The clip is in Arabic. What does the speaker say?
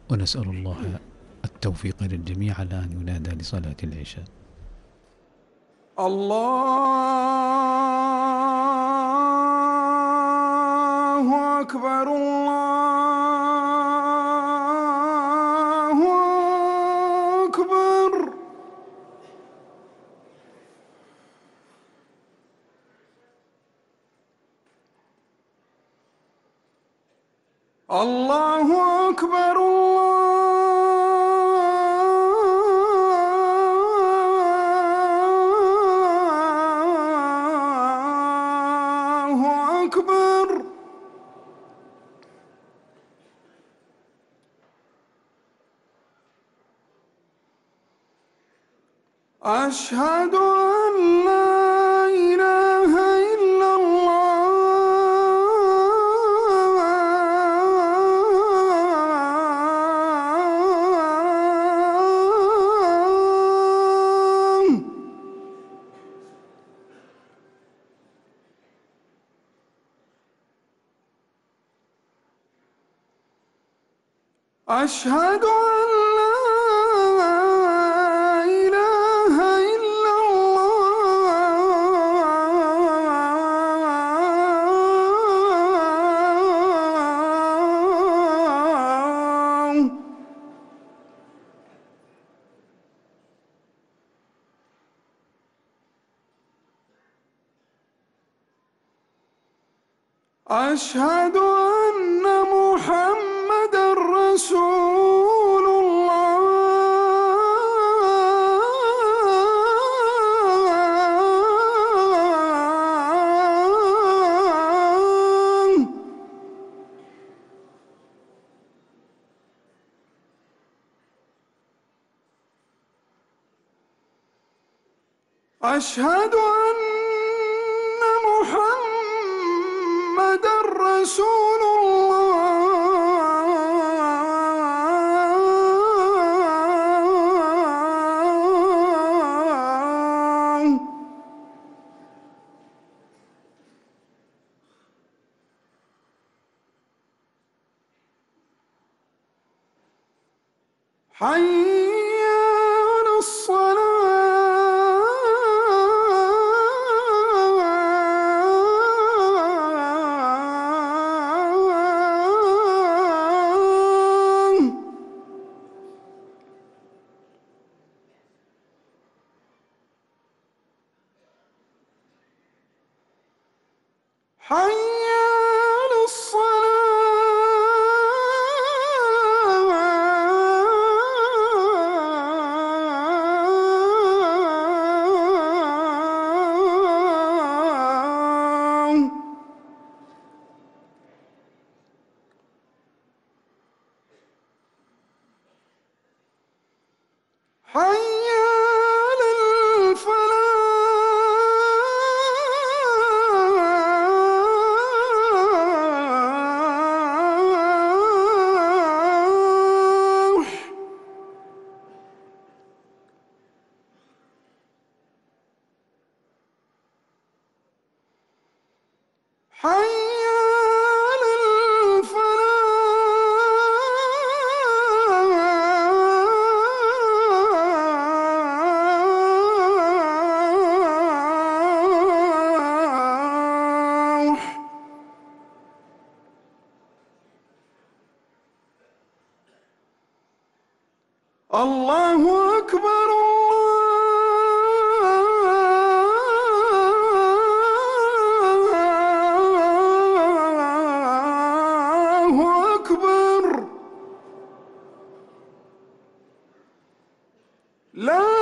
ونسأل الله التوفيق للجميع على أن ينادى لصلاة العشاء. الله أكبر، الله أكبر. الله أكبر، الله أكبر. أشهد أن لا إله إلا الله. أشهد أن لا إله إلا الله. أشهد أن محمدًا رسول الله. أشهد أن محمدًا رسول الله. حي على الصلاة. حي على الصلاة. حي على الفلاح. حي على الفلاح. الله أكبر، الله أكبر. لا